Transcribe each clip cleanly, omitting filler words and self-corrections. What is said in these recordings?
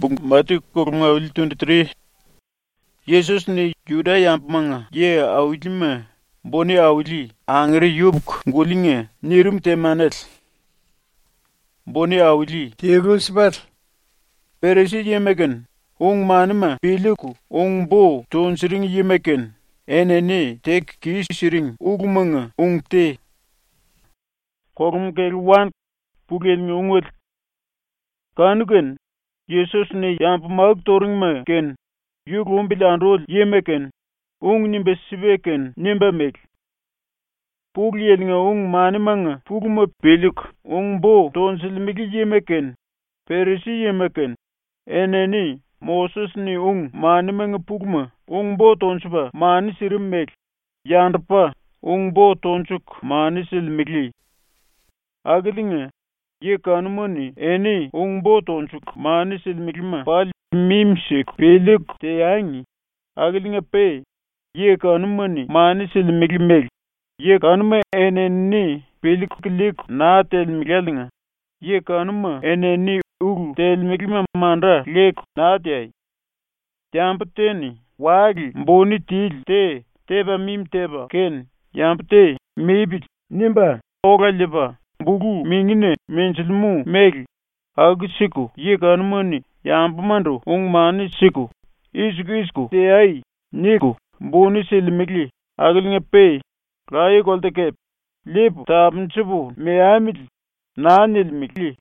bung mati kurma ul 23. Yesus ni Juda yampmanga ye awilima boni awili angre yubk ngulinge nirum temanel. Boni awili Tegusbat. peresi yemeken manima piliku bo tonsiring yemeken enene tek kisiring ugmanga te. Korum kelwan pugel ngungwet kanuken Yesus ni yampmag toringma ken yugumbilandrol yemeken nimbe sibeken nimbe mek pugliel nga manimanga pugma pelik bo tonsilmigi yemeken perisi yemeken eneni Moses ni manimanga pugma bo tonsiba mani sirim mek yandpa bo tonsuk mani silmigli aglinga ye kanumoni eni bo tonsuk mani silmiglima pal mimsek pelik teyangi aglinga pe ye kanumoni mani silmiglimeg ye kanuma eneni pelik klik na telmigalinga ye kanuma eneni telmiglima mandra lek na tey yampteni wagi mboni til teba mim teba ken yampte mebit nimba ogaliba bugu mingine mensilmu meg agsiku ye kanumoni yampmando mani siku isku tey niku mboni silmigli aglinga pe Rai koltekep lip tabnchibu meamil nanil mikli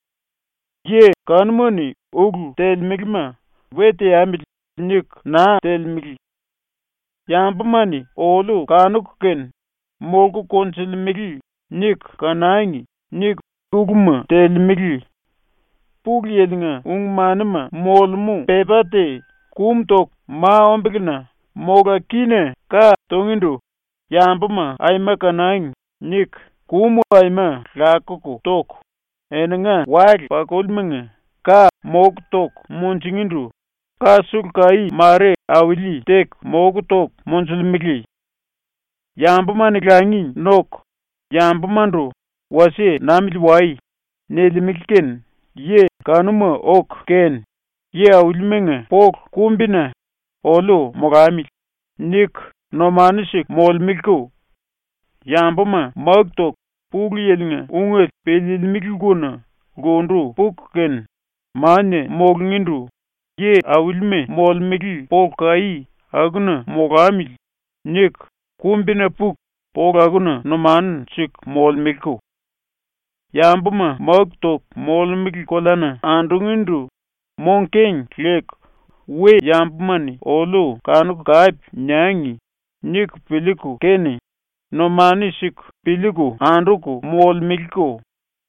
ye kanmoni tel migma wete amil nik na tel migli yampmani olu kanukken molku konsil migli nik kanangi nik ugma tel migli pugyelinga manima molmu pepate kumtok ma ombigna moga kine ka tongindu yampma aima kanang nik kumu aima lakuku tok enanga wag pakolmenga ka mok tok monjingindu ka sulkai mare awili tek mok tok monsulmigli yampma niklangi nok yampmando wase namil wai nelimilken ye kanuma ok ken ye awilmenga pok kumbina olo mogamil nik nomanishik mol milko yampma magtok puglyelinga unget pelil milgona gondu pukken mane mogngindu ye awilme mol migl pokai aguna mogamil nik kumbina puk pogaguna noman chik mol milko yampma magtok mol migl kolana andungindu monkeng lek we yampmani olo kanuk kaip nyangi nik piliku kene nomani sik piliku anduku mol milko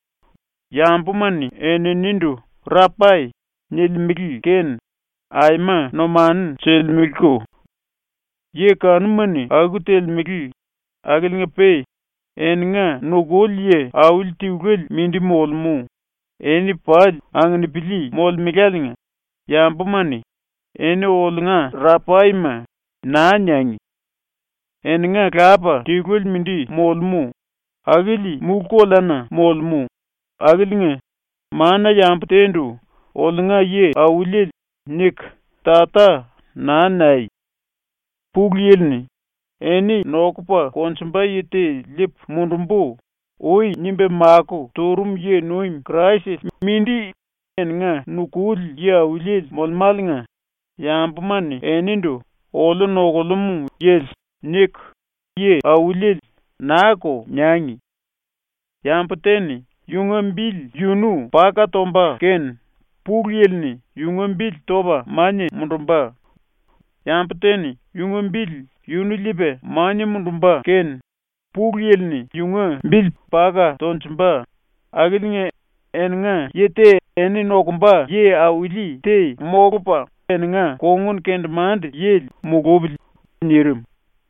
yampmani enenindu rapai nil migli ken aima noman sel milko ye kanumani agutel migli agilnga pe enga nogolye awil tiwgel mindi molmu eni pal angni pili mol migalinga yampmani eni olnga rapaima na nyangi enga kapa tigul mindi molmu agili mukolana molmu agilinga mana yamptendu olnga ye awulil nik tata nanai puglilni eni nokupa konsumba yete lip mundumbu oi nimbe maku torum ye noim crisis mindi enga nukul ye awulil molmalnga yampmani enindu olu nogolumu yel nik ye awulil nako nyangi yampteni yungambil yunu paka tomba ken puglilni yungambil toba manye mundumba yampteni yungambil yunu libe manye mundumba ken puglilni yungambil paka tonsumba agilinge enga yete eni nokumba ye awili te mogupa enga kongun kendmand yel mugobil nirim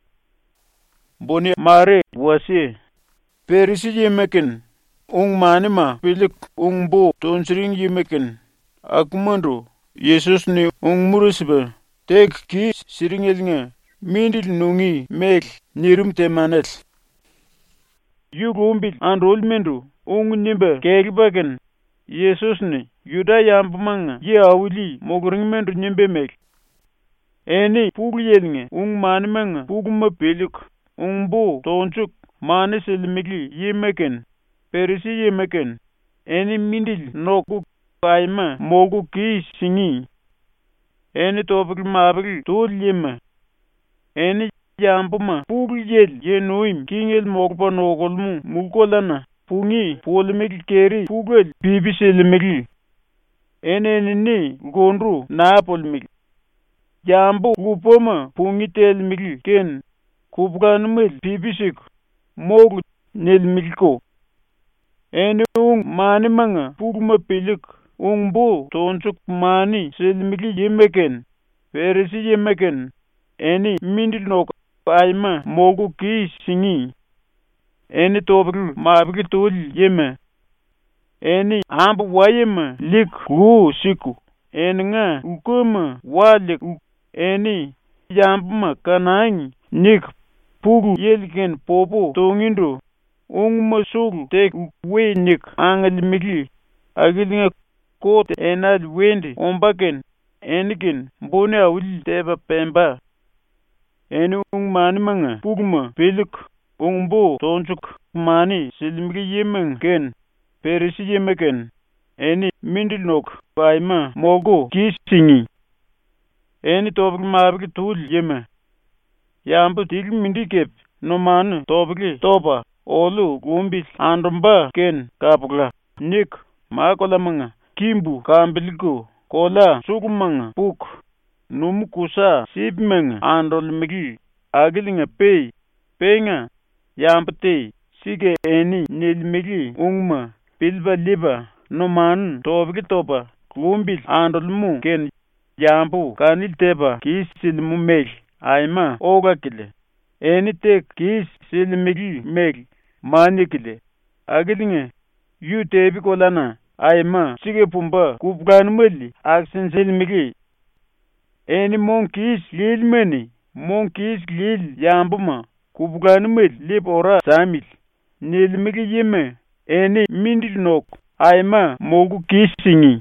boni mare wase perisi yemeken manima pilik bo tonsiring yemeken akmando Yesus ni murusba tek ki siringelinga mindil nungi mek nirim temanel yugumbil androl mendo nimba kegbaken Yesusni Yuda yambumanga ye awili moguringmendu nyembemek. Eni puglyelinge manimanga pugma pelik bu tonchuk mani selimikli yemeken perisi yemeken. Eni mindil noku kaima mogu ki singi. Eni topikli mapikli tol yema. Eni yambuma pugyel ye noim kingel mogpa nokolmu mukolana pungi polimikli keri pugel bibi selimikli. Eneni gondru na polimikli. Jambu kupoma pungi telmikli ken kupganumil bibisik mogu nelmilko. Eni manimanga pugma pelik bu tonchuk mani selimikli yemeken perisi yemeken. Eni mindil nok aima mogu ki singi. Eni topikli mapikli tol yeme. Eni ambu wayema lik siku. Eni nga ukoma walik. Eni yambuma kanangi nik pugu yelken popo tongindo masulu tek we nik angalimikli agilinga kote enal wende ombaken eniken mbone awili teba pemba. Eni manimanga pugma pelik bu tonchuk mani selimikli yemen ken perisi yemeken. Eni mindil nok paima mogo kisingi. Eni topikli mapikli tul yeme. Yambu tikli mindikep no manu topikli topa olu gumbil andumba ken kapukla nik makolamanga kimbu kambiliko kola sukumanga puk numukusa sipmenga andolmikli agilinga penga yambute sige eni nelmikli pilba liba no manu topikli topa gumbil andolmu ken jambu kanil teba kis silmu meg aima oga kile. Eni tek kis silmigi meg manikile. Agilinge yu tebi kolana aima sige pumba kupganumeli aksin silmigi. Eni kis lilmeni kis lil yambuma kupganumeli lip ora samil nilmigi yeme. Eni mindil nok aima mogu kisingi.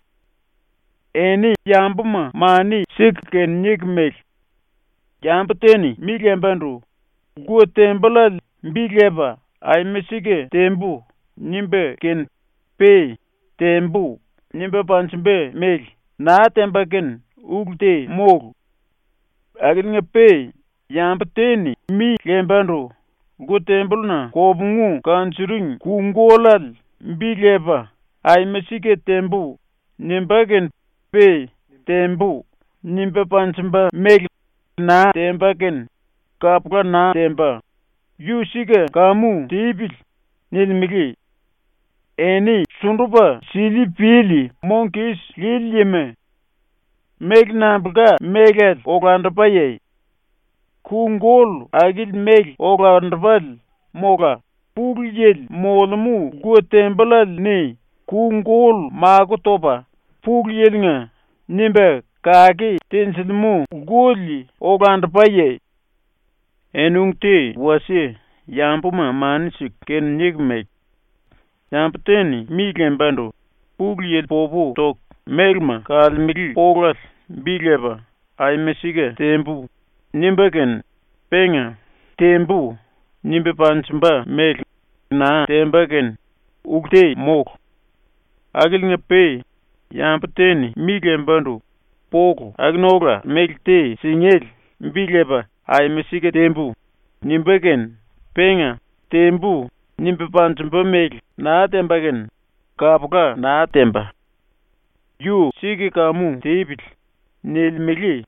Eni yambuma mani sik ken nikmek. Yambuteni milembandu guo tembala mbileba aime sige tembu nimbe ken tembu nimbe panchimbe meg na temba ken ugte mog. Agilinga yambuteni milembandu guo tembulna kobungu kanchuring kungolal mbileba aime sige tembu nimba ken tembu nimbe panchimba meg na temba ken kapka na temba yu sige kamu tibil nilmigi. Eni sunduba sili pili monkis lil yeme meg nambga megel ogandapaye kungol agil meg ogandapal moga pugyel molmu guo tembalal ni kungol magutoba pugyelnga nimbe kaki tensilmu goli ogandapaye. Enungte wasi yampuma manisik ken nikmek. Yamputeni milembando pugyel popo tok megma kalmikli pogas bileba aimesige tembu nimbeken penga tembu nimbe panchimba meg na tembeken ugte mok. Agilinga yamputeni milembando poko agnoga megte singel mbileba aimesige tembu nimbeken penga tembu nimbe panchimba meg na tembaken kapka na temba yu sige kamu tibil nilmigi.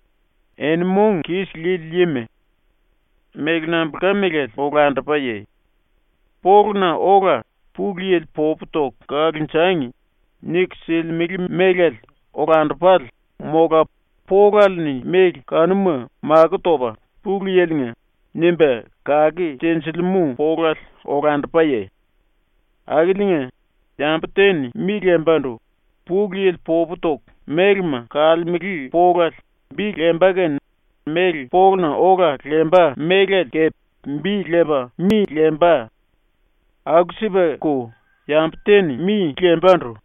En kis lil yeme meg nambka megel ogandapaye pogna oga pugyel poputok kaginchangi nik silmigi megel ogandapal moga pogalni meg kanuma magutoba pugyelnga nimbe kagi tensilmu pogal ogandapaye. Agilinga yamputeni milembando pugyel poputok megma kalmigi pogal bilembagen meg pogna oga lemba megel kep mbileba lemba agsibe ko yamputeni lembando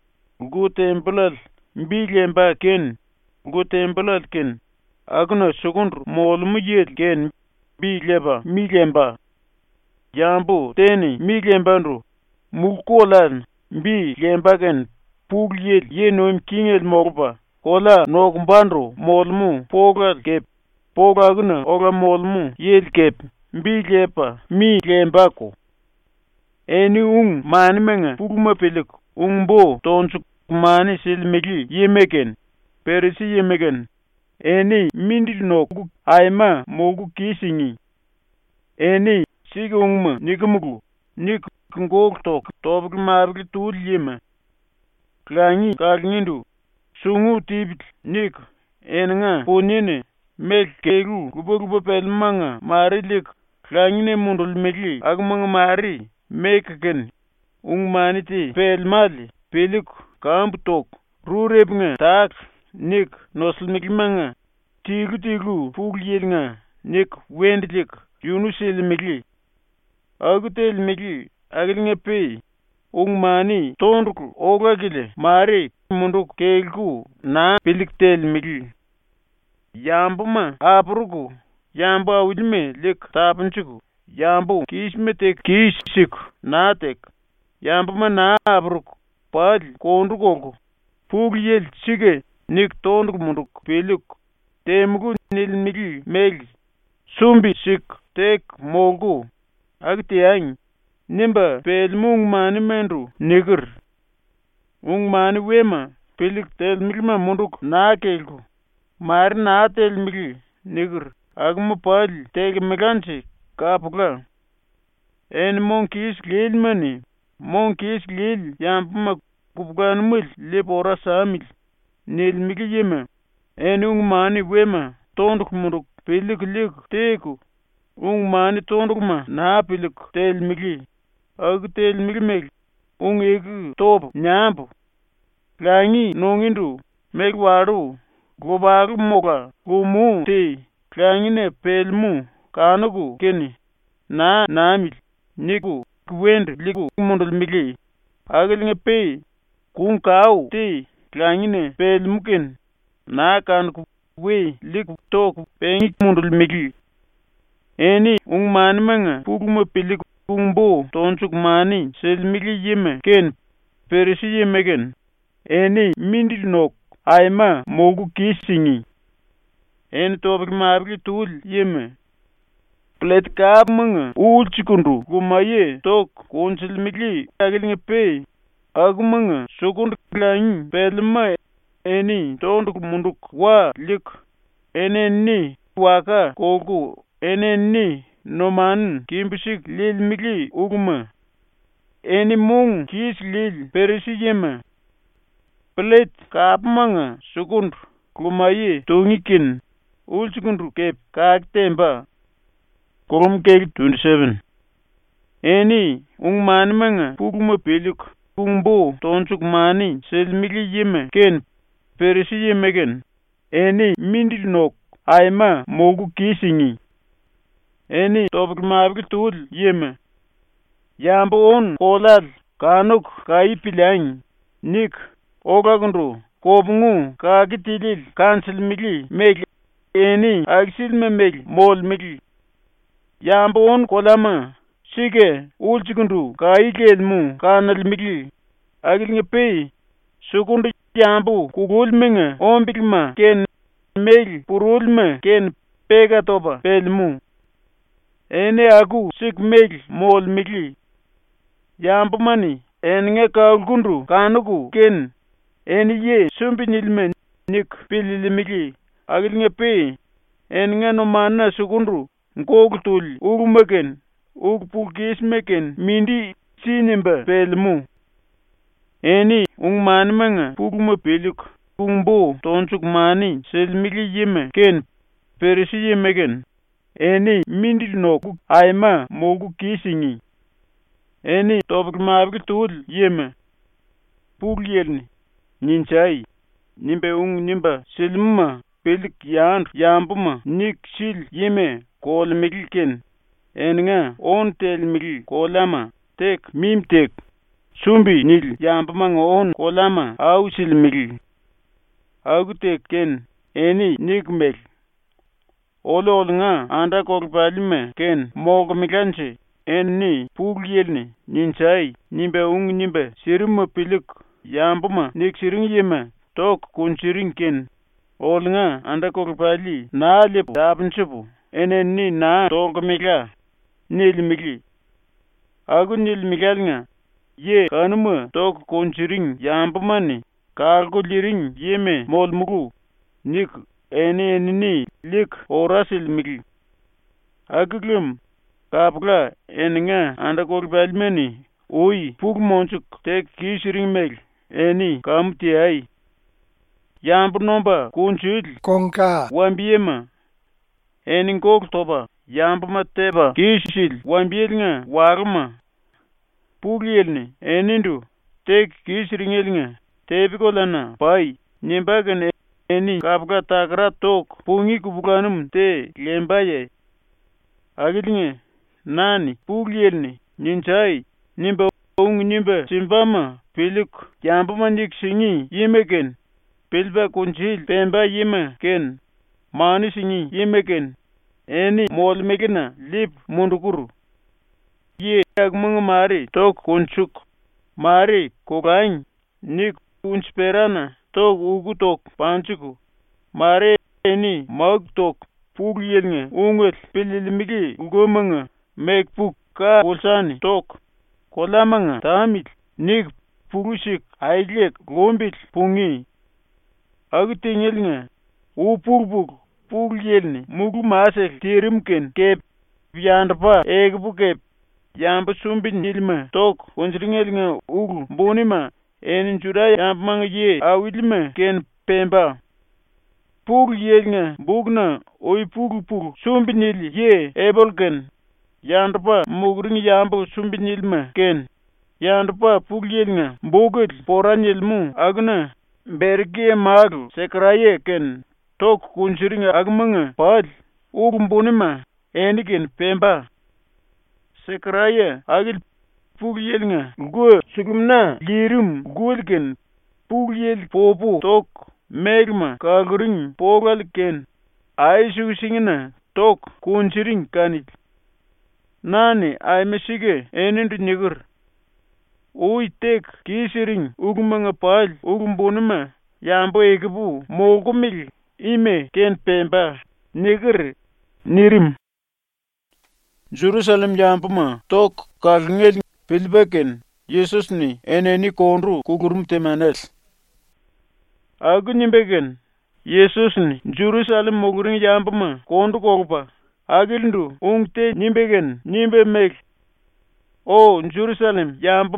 gu templal mbilemba ken gu templal ken agna sukundru molmu yel ken milemba jambu teni milembandru mukolan mbi lembagen pugyel yenom kingel morba kola nokumbandru molmu pogal kep pogagna oga molmu yel kep mbi lepa mi lembako eni manimenga puguma pelik bo tonsuk mani silmegi yemegen perisi yemegen eni mindino aima mogu kisingi eni sigi nikumugu nik ngoktok tobg mabg tul yema klangi kalngindu sungu tibit nik ennga ponine meg kegu gubo pelmanga marilik klangine mundul megli agmang mari mekken maniti pelmali pelik kambutok rurebnga tak nik noslmigmanga tigu puglyenga nik wendlik yunusil megli agutel megli aglinge pe mani tonduk ogagile mari munduk kelgu na peliktel megli yambuma aprugu yamba awilme lik tapunchugu yambu kismetek kisik natek yambuma na abruk pal kondukogu pugyel sige nik tonduk munduk pelik temgu nilmigi megi sumbi sik tek mogu agtiang nimba pelmung mani mendu nigir mani wema pelik telmigma munduk na kelgu mari na telmigi nigir agmu pal teg megansi kapugla en monkis lil yampuma kupganmul lepora samil nilmigi yema en mani wema tonduk munduk pelik lik teku mani tondukma na pelik telmigi ag telmigi meg egu top nyambu klangi nongindu meg waru gobagu moga gumu te klangine pelmu kanugu keni na namil niku kwend liku mundul migi aglinge pe kau te klangine pelmu ken na kanugu we liku tok pengi mundul migi eni mani manga puguma pelik bo tonsuk mani selmigi yeme ken perisi yemegen eni mindinok aima mogu kisingi eni tobg mabgi tul yeme plet kap manga ulchikundu gumaye tok konsilmigi aglinge pe agmanga sukundu klangi pelma eni tonduk munduk wa lik eneni waka kogu eneni noman kimbisik lil migi ugma eni mung kis lil perisi yema plet kapmanga sukundu kumaye tongikin ulchikundu kep kaktemba korum kek 27 eni mani manga puguma pelik bo tonsuk mani selmigi yema ken perisi yemegen eni mindinok aima mogu kisingi eni tobg mabg tul yema yambu kolal kanuk kaipilang nik ogagundru kobngu kagitilil kansilmigi meg eni agsilme meg mol migi yambu kolama sige ulchikundu kaigelmu kanalmigi aglinge pe sukundu yambu kugulmenga ombigma ken meg purulme ken pega toba pelmu ene agu sik meg mol migi yambu mani enenge kalgundu kanugu ken eni ye sumbinilme nik pililmigi aglinge pe enenge nomana sukundu ngogtul ugmegen ugpukismegen mindi sinimba pelmu eni mani manga puguma pelik bo tonsuk mani selmigi yeme ken perisi yemegen eni mindinok aima mogu kisingi eni tobg mabg tul yeme pugyelni ninchai nimbe nimba selmuma pelik yambuma nik sil yeme kol migi ken enga on tel migi kolama tek mim tek sumbi nil yambamanga on kolama au silmil. Agute ken eni nikmel. Olo nga anda korpalime ken mogmikanche enni puglielni ninchai nimbe nimbe sirima pilik yambama nik siring yema tok kunchiring ken. Ol nga anda korpali na lep dabnchipu enni na tokmika nilmili. Agu nilmikal nga ye kanuma tok kunchiring yambamani kargo liring yeme molmugu nik eni lik orasil migi. Agugum kapla enga anda korbalmeni oi pug monchuk tek kishiring meg eni kamti ai yamb nomba kunchil konka wambiema eni kok toba yamb mateba kishil wambielnga warma puglielni enindu tek kishiringelnga tebikolana pai nimbagan eni kapka takra tok pungi kubukanum te lembaye agilnge nani puglielni ninchai nimba nimba simbama pilik yambama nik singi yimeken pilba kunchil pemba yima ken mani singi yimeken eni molmekena lip mundukuru ye agmang mari tok kunchuk mari kokain nik unsperana tok ugu tok panchiku mare eni mag tok puglielnge ungwet pililmigi ugomanga mekpuk ka ulsani tok kolamanga tamit nik purushik ailek gombit pungi agtingelnge upurbuk puglielni mugu masek tirimken kep yandpa egbukep yamba sumbin nilma tok unjringelnge ugu bonima enin juda yambmanga ye awilma ken pemba puglielnge bugna oi pugupug sumbinil ye ebolken yandpa mugring yambo sumbinilma ken yandpa puglielnge bugul poranilmu agna berge magu sekraye ken tok kunchiringa agmanga pad ugumbonima eniken pemba sekraye agil puglielnge go sugumna lirum gulken pugliel popo tok megma kaguring pogal ken aishu singina tok kunchiring kanit nani ay mesige enindu nigur ui tek kishiring ugumanga pal ugumbonima yambo egebu mogumil ime ken pemba nigur nirim Jerusalem yambama tok kagngel pilbeken Jesus ni eneni konru kugurum temanel agunimbegen Jesus ni Jerusalem moguring yambama kondu kogpa agilndu ungte nimbegen nimbe mek o Jerusalem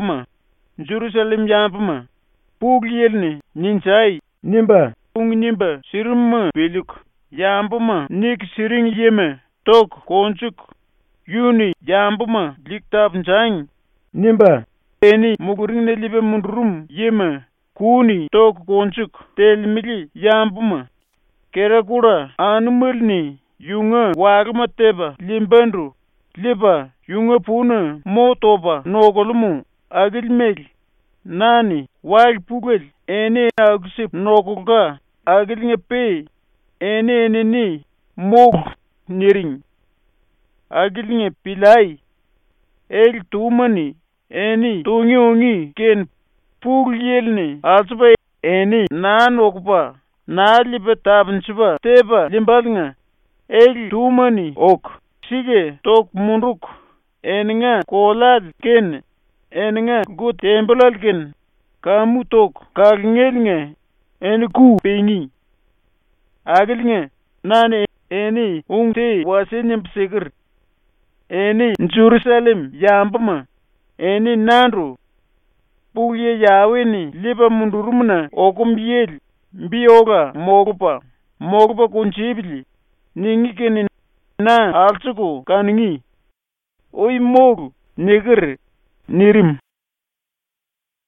yambama puglielni ninchai nimba nimba sirma pelik yambama nik siring yeme tok konchuk yuni yambama liktap njang nimba eni muguring ne libe mundrum yeme kuni tok konchuk telmili yambama kerakura anumulni yunga wagma teba limbandru liba yunga puna motoba nogolumu agilmel nani wal pugel ene agsip nogoga agilnge pe ene ni mog niring agilnge pilai el tumani eni tungi ken puglielni asba eni nan okpa na libe tabnchiba teba limbalnga el tumani ok sige tok munduk enga kolal ken enga gut temblal ken kamu tok kagngelnge enku pengi agilnge nane eni ungte wasenyem psegur eni Jerusalem yambama eni nandru puye yaweni liba mundurumna okumbiel mbioga mogupa kunchibili ningi keni na alsuko kaningi oi mogu nigur nirim